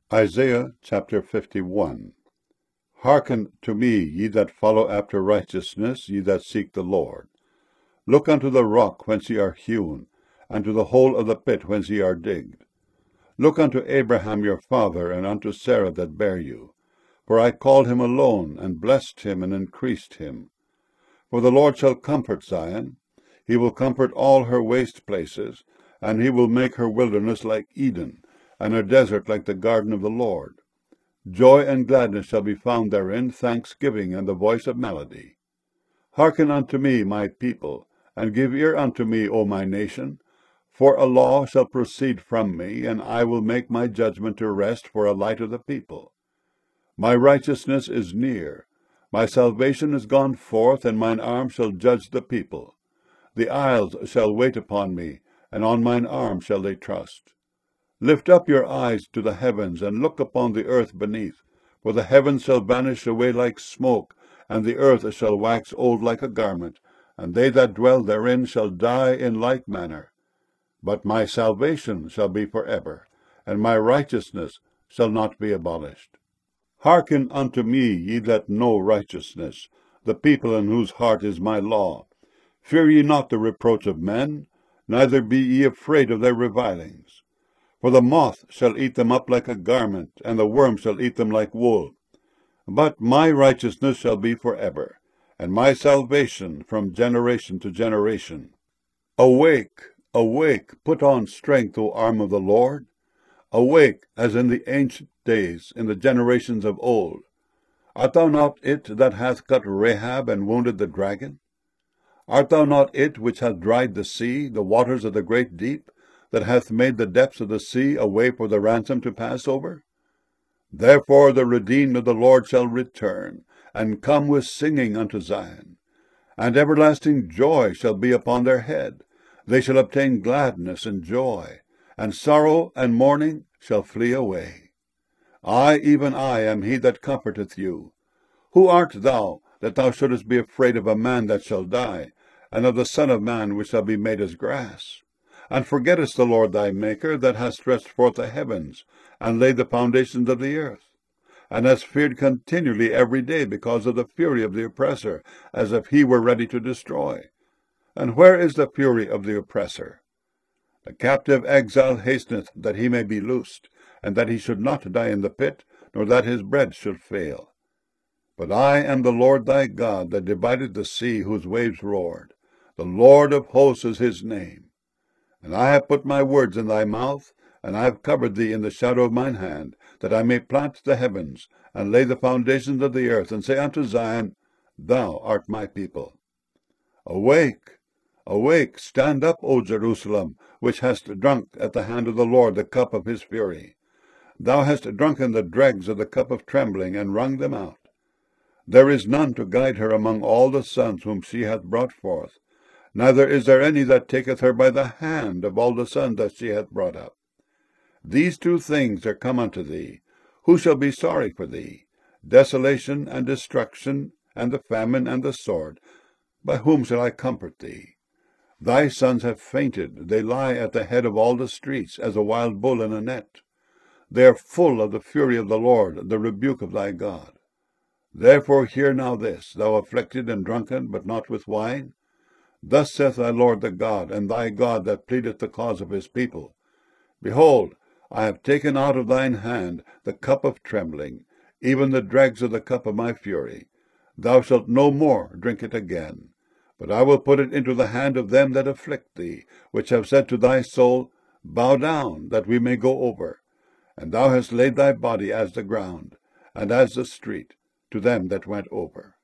Isaiah chapter 51. Hearken to me, ye that follow after righteousness, ye that seek the Lord. Look unto the rock whence ye are hewn, and to the hole of the pit whence ye are digged. Look unto Abraham your father, and unto Sarah that bare you. For I called him alone, and blessed him, and increased him. For the Lord shall comfort Zion, he will comfort all her waste places, and he will make her wilderness like Eden, and her desert like the garden of the Lord. Joy and gladness shall be found therein, thanksgiving and the voice of melody. Hearken unto me, my people, and give ear unto me, O my nation. For a law shall proceed from me, and I will make my judgment to rest for a light of the people. My righteousness is near, my salvation is gone forth, and mine arm shall judge the people. The isles shall wait upon me, and on mine arm shall they trust. Lift up your eyes to the heavens, and look upon the earth beneath. For the heavens shall vanish away like smoke, and the earth shall wax old like a garment, and they that dwell therein shall die in like manner. But my salvation shall be forever, and my righteousness shall not be abolished. Hearken unto me, ye that know righteousness, the people in whose heart is my law. Fear ye not the reproach of men, neither be ye afraid of their revilings. For the moth shall eat them up like a garment, and the worm shall eat them like wool. But my righteousness shall be forever, and my salvation from generation to generation. Awake, awake, put on strength, O arm of the Lord. Awake, as in the ancient days, in the generations of old. Art thou not it that hath cut Rahab and wounded the dragon? Art thou not it which hath dried the sea, the waters of the great deep, that hath made the depths of the sea a way for the ransom to pass over? Therefore the redeemed of the Lord shall return, and come with singing unto Zion. And everlasting joy shall be upon their head. They shall obtain gladness and joy, and sorrow and mourning shall flee away. I, even I, am he that comforteth you. Who art thou, that thou shouldest be afraid of a man that shall die, and of the Son of Man which shall be made as grass? And forgettest the Lord thy Maker, that hath stretched forth the heavens, and laid the foundations of the earth, and hast feared continually every day because of the fury of the oppressor, as if he were ready to destroy. And where is the fury of the oppressor? The captive exile hasteneth that he may be loosed, and that he should not die in the pit, nor that his bread should fail. But I am the Lord thy God, that divided the sea whose waves roared. The Lord of hosts is his name. And I have put my words in thy mouth, and I have covered thee in the shadow of mine hand, that I may plant the heavens, and lay the foundations of the earth, and say unto Zion, Thou art my people. Awake, awake, stand up, O Jerusalem, which hast drunk at the hand of the Lord the cup of his fury. Thou hast drunken the dregs of the cup of trembling, and wrung them out. There is none to guide her among all the sons whom she hath brought forth, neither is there any that taketh her by the hand of all the sons that she hath brought up. These two things are come unto thee. Who shall be sorry for thee? Desolation and destruction, and the famine and the sword. By whom shall I comfort thee? Thy sons have fainted. They lie at the head of all the streets, as a wild bull in a net. They are full of the fury of the Lord, the rebuke of thy God. Therefore hear now this, thou afflicted and drunken, but not with wine. Thus saith thy Lord the God, and thy God that pleadeth the cause of his people. Behold, I have taken out of thine hand the cup of trembling, even the dregs of the cup of my fury. Thou shalt no more drink it again. But I will put it into the hand of them that afflict thee, which have said to thy soul, Bow down, that we may go over. And thou hast laid thy body as the ground, and as the street, to them that went over.